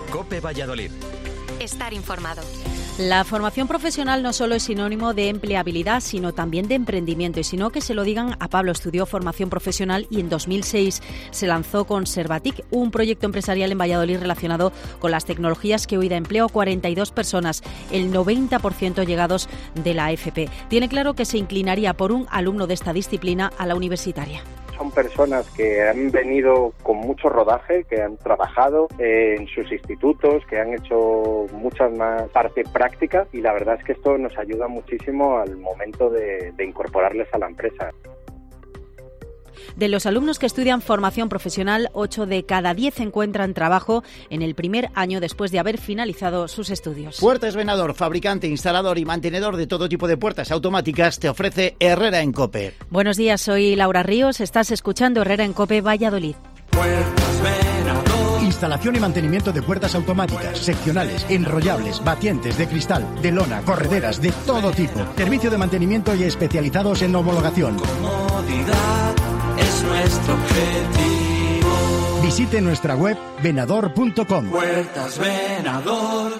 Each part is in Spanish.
COPE Valladolid. Estar informado. La formación profesional no solo es sinónimo de empleabilidad, sino también de emprendimiento. Y si no, que se lo digan a Pablo. Estudió formación profesional y en 2006 se lanzó con Servatic, un proyecto empresarial en Valladolid relacionado con las tecnologías que hoy da empleo a 42 personas, el 90% llegados de la FP. Tiene claro que se inclinaría por un alumno de esta disciplina a la universitaria. Son personas que han venido con mucho rodaje, que han trabajado en sus institutos, que han hecho mucha más parte práctica, y la verdad es que esto nos ayuda muchísimo al momento de incorporarles a la empresa. De los alumnos que estudian formación profesional, 8 de cada 10 encuentran trabajo en el primer año después de haber finalizado sus estudios. Puertas Venador, fabricante, instalador y mantenedor de todo tipo de puertas automáticas, te ofrece Herrera en COPE. Buenos días, soy Laura Ríos, estás escuchando Herrera en COPE Valladolid. Puertas Venador. Instalación y mantenimiento de puertas automáticas, seccionales, enrollables, batientes de cristal, de lona, correderas, de todo tipo. Servicio de mantenimiento y especializados en homologación. Comodidad es nuestro objetivo. Visite nuestra web venador.com. Puertas Venador.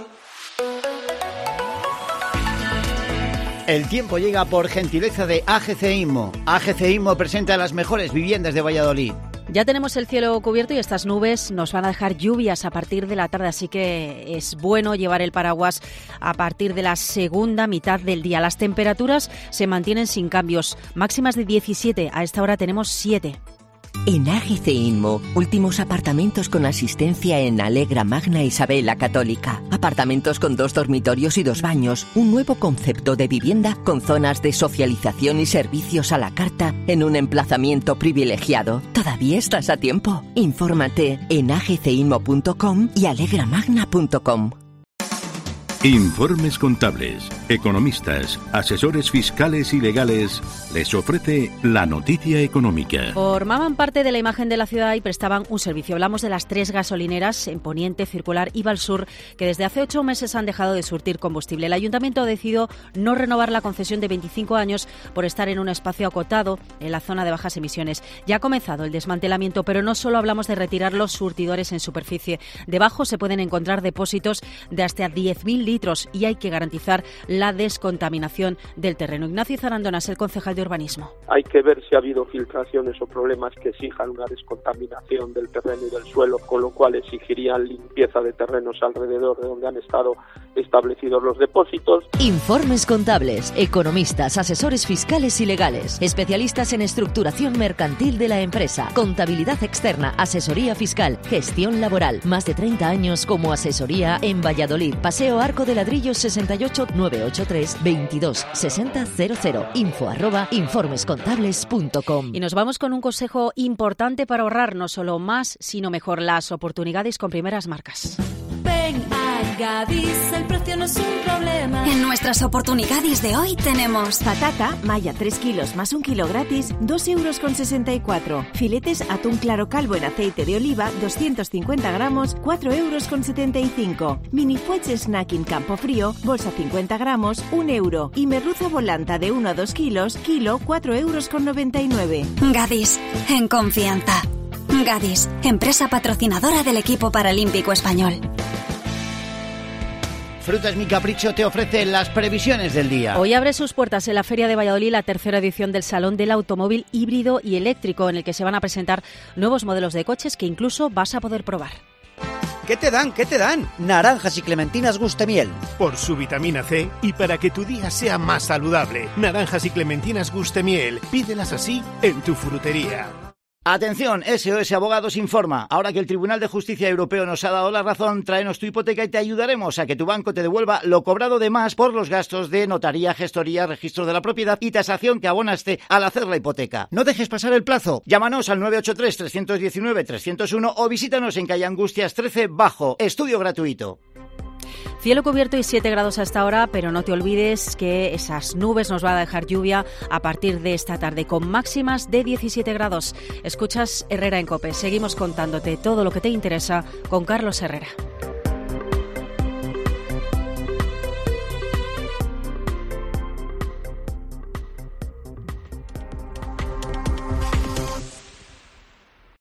El tiempo llega por gentileza de AGC Inmo. AGC Inmo presenta las mejores viviendas de Valladolid. Ya tenemos el cielo cubierto y estas nubes nos van a dejar lluvias a partir de la tarde, así que es bueno llevar el paraguas a partir de la segunda mitad del día. Las temperaturas se mantienen sin cambios, máximas de 17, a esta hora tenemos 7. En AGC Inmo, últimos apartamentos con asistencia en Alegra Magna Isabel la Católica. Apartamentos con 2 dormitorios y 2 baños. Un nuevo concepto de vivienda con zonas de socialización y servicios a la carta en un emplazamiento privilegiado. Todavía estás a tiempo. Infórmate en agcinmo.com y alegramagna.com. Informes contables, economistas, asesores fiscales y legales les ofrece la noticia económica. Formaban parte de la imagen de la ciudad y prestaban un servicio. Hablamos de las 3 gasolineras en Poniente, Circular y Valsur, que desde hace 8 meses han dejado de surtir combustible. El Ayuntamiento ha decidido no renovar la concesión de 25 años por estar en un espacio acotado en la zona de bajas emisiones. Ya ha comenzado el desmantelamiento, pero no solo hablamos de retirar los surtidores en superficie. Debajo se pueden encontrar depósitos de hasta 10.000 litros y hay que garantizar la descontaminación del terreno. Ignacio Zarandona es el concejal de urbanismo. Hay que ver si ha habido filtraciones o problemas que exijan una descontaminación del terreno y del suelo, con lo cual exigirían limpieza de terrenos alrededor de donde han estado establecidos los depósitos. Informes contables, economistas, asesores fiscales y legales, especialistas en estructuración mercantil de la empresa, contabilidad externa, asesoría fiscal, gestión laboral. Más de 30 años como asesoría en Valladolid. Paseo Arco de Ladrillos 68 983 22 60 00. info@informescontables.com. Y nos vamos con un consejo importante para ahorrar no solo más, sino mejor, las oportunidades con primeras marcas. Ven a Gadis, el precio no es un problema. En nuestras oportunidades de hoy tenemos patata, malla 3 kilos más 1 kilo gratis, 2,64 €. Filetes atún claro calvo en aceite de oliva, 250 gramos, 4,75 €. Mini fuets snacking campo frío, bolsa 50 gramos, 1 €. Y merluza volanta de 1 a 2 kilos, kilo, 4,99 €. Gadis, en confianza. Gadis, empresa patrocinadora del equipo paralímpico español. Frutas Mi Capricho te ofrece las previsiones del día. Hoy abre sus puertas en la Feria de Valladolid la 3ª edición del Salón del Automóvil Híbrido y Eléctrico, en el que se van a presentar nuevos modelos de coches que incluso vas a poder probar. ¿Qué te dan? ¿Qué te dan? Naranjas y clementinas Gustemiel. Por su vitamina C y para que tu día sea más saludable. Naranjas y clementinas Gustemiel. Pídelas así en tu frutería. Atención, SOS Abogados informa. Ahora que el Tribunal de Justicia Europeo nos ha dado la razón, tráenos tu hipoteca y te ayudaremos a que tu banco te devuelva lo cobrado de más por los gastos de notaría, gestoría, registro de la propiedad y tasación que abonaste al hacer la hipoteca. No dejes pasar el plazo. Llámanos al 983 319 301 o visítanos en calle Angustias 13 Bajo. Estudio gratuito. Cielo cubierto y 7 grados hasta ahora, pero no te olvides que esas nubes nos van a dejar lluvia a partir de esta tarde, con máximas de 17 grados. Escuchas Herrera en COPE. Seguimos contándote todo lo que te interesa con Carlos Herrera.